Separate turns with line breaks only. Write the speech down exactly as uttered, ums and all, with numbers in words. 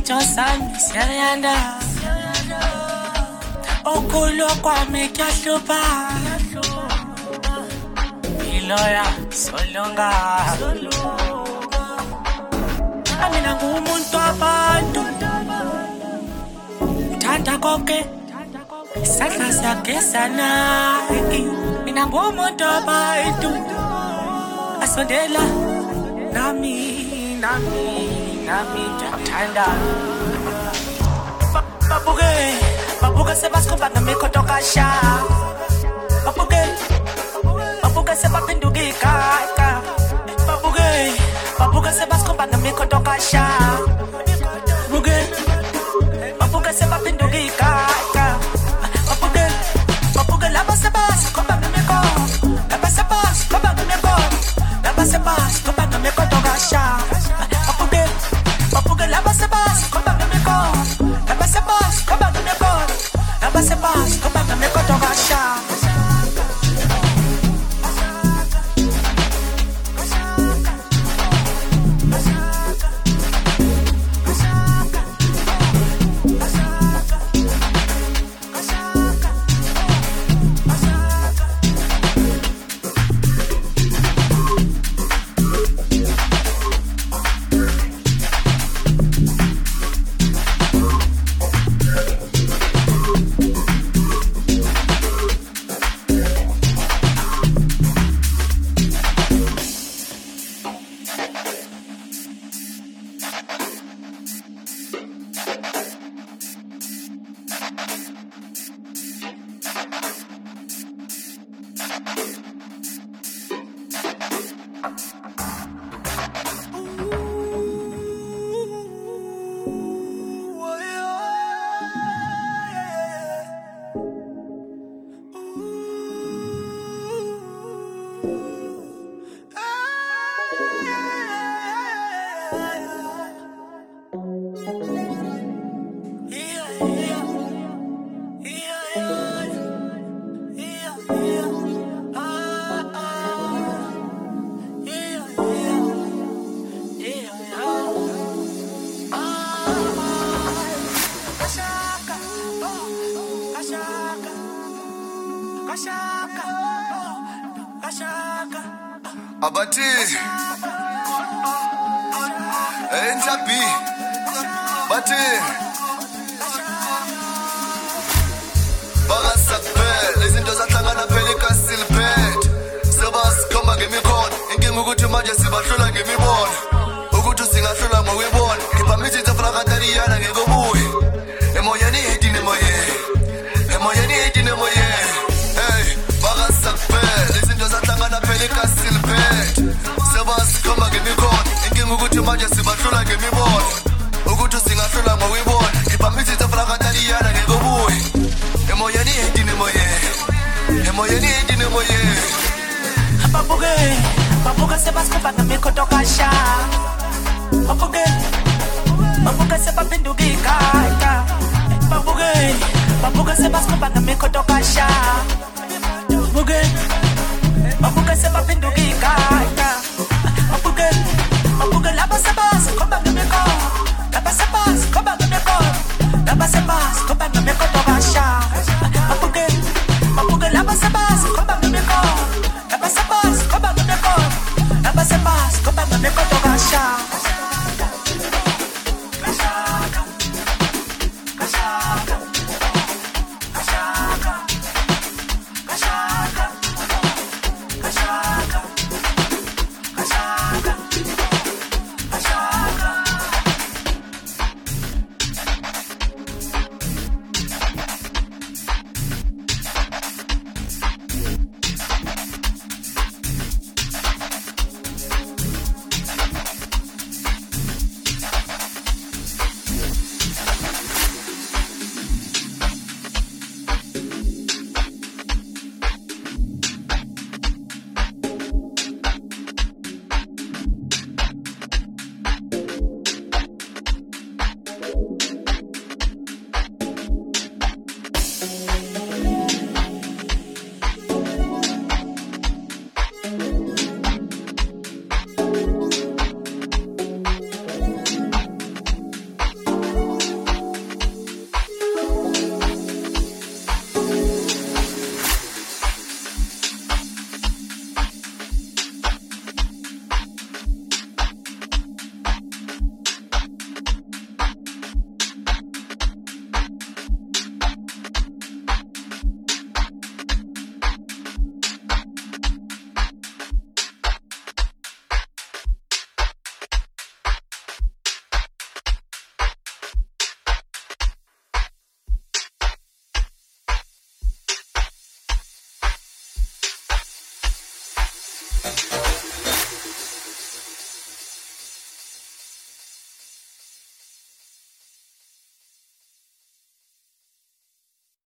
Josami siyanda okulo kwami kyahlupa iloya solonga amina ngumuntu abantu thanda konke isandla sakhe sana mina ngumuntu abantu asondela nami nami nami ngiyathanda babuke babuke sebasikhoba ngamikhoto kasha babuke babuke sebaphenduka igaka babuke babuke sebasikhoba ngamikhoto kasha babuke babuke sebaphenduka igaka babuke babuke laba sebasikhoba ngamikhoto laba sebasikhoba ngamikhoto laba sebasikhoba ngamikhoto kasha babuke babuke laba sebasikhoba ngamikhoto laba sebasikhoba ngamikhoto laba sebasikhoba ngamikhoto kasha
Abati Enjabi Bati Bagasakpe Lezinto zahlangana pelika silpet Sebasikhoba ngemikhono inkinga ukuthi manje sibahlula ngemibono ukuthi singahlula ngokwebona ngiphamisa itafrakatariyana ngekobuyi emoyeni yedini emoyeni emoyeni yedini emoyeni hey bagasakpe lezinto zahlangana pelika silpet Sebasikhoba ngemikhono inkinga ukuthi manje sibahlula ngemibono ukuthi singahlula ngokwebona ngiphamisa itafrakatariyana ngekobuyi emoyeni yedini emoyeni emoyeni yedini emoyeni
babuke babuke sebasikhoba ngamikhoto kasha babuke babuke sebaphenduka igaka babuke babuke sebasikhoba ngamikhoto kasha